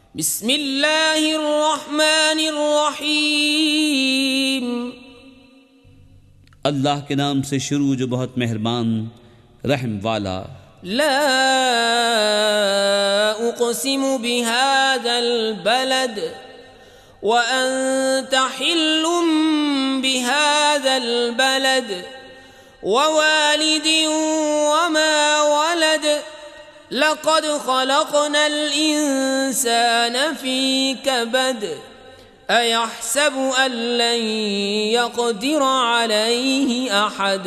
بسم اللہ الرحمن الرحیم۔ اللہ کے نام سے شروع جو بہت مہربان رحم والا۔ لا اقسم بهذا البلد وانت حل بهذا البلد ووالد وما ولد لقد خلقنا الانسان في كبد ایحسب ان لن يقدر عليه احد۔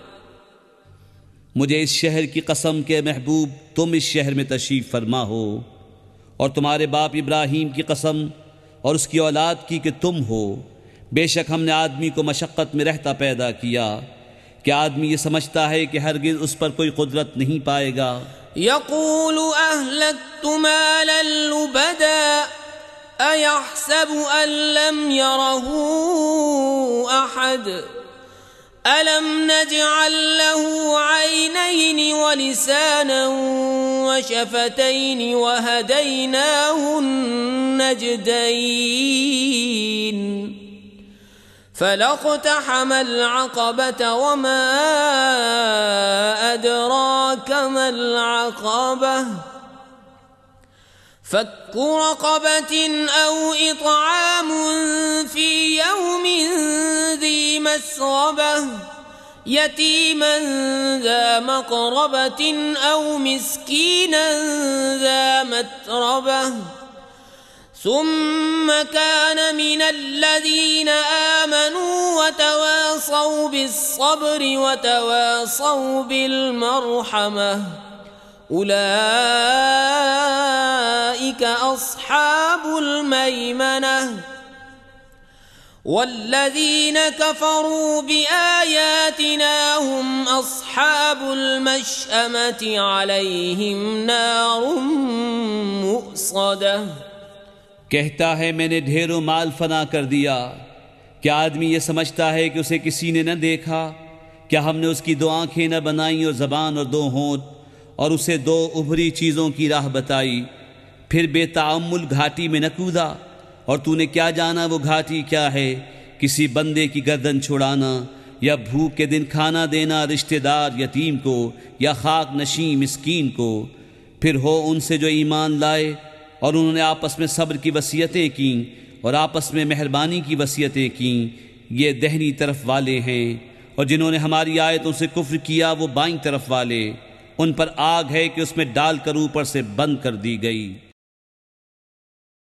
مجھے اس شہر کی قسم کے محبوب تم اس شہر میں تشریف فرما ہو، اور تمہارے باپ ابراہیم کی قسم اور اس کی اولاد کی کہ تم ہو۔ بے شک ہم نے آدمی کو مشقت میں رہتا پیدا کیا، کہ آدمی یہ سمجھتا ہے کہ ہرگز اس پر کوئی قدرت نہیں پائے گا۔ یقول اہلکت مالا لبدا ایحسب ان لم يره احد ألم نجعل له عينين ولسانا وشفتين وهديناه النجدين فلاقتحم العقبة وما أدراك ما العقبة فك رقبة أو إطعام في يوم ذي مسغبة يتيما ذا مقربة أو مسكينا ذا متربة ثم كان من الذين آمنوا وتواصوا بالصبر وتواصوا بالمرحمة أولئك أصحاب الميمنة والذين كفروا بآياتنا هم أصحاب المشأمة عليهم نار مؤصدة۔ کہتا ہے میں نے ڈھیروں مال فنا کر دیا، کیا آدمی یہ سمجھتا ہے کہ اسے کسی نے نہ دیکھا؟ کیا ہم نے اس کی دو آنکھیں نہ بنائیں اور زبان اور دو ہونٹ، اور اسے دو ابھری چیزوں کی راہ بتائی، پھر بے تعمل گھاٹی میں نہ کودا؟ اور تو نے کیا جانا وہ گھاٹی کیا ہے؟ کسی بندے کی گردن چھڑانا، یا بھوک کے دن کھانا دینا رشتہ دار یتیم کو یا خاک نشین مسکین کو۔ پھر ہو ان سے جو ایمان لائے اور انہوں نے آپس میں صبر کی وصیتیں کیں اور آپس میں مہربانی کی وصیتیں کیں، یہ دہنی طرف والے ہیں، اور جنہوں نے ہماری آیتوں سے کفر کیا وہ بائیں طرف والے، ان پر آگ ہے کہ اس میں ڈال کر اوپر سے بند کر دی گئی۔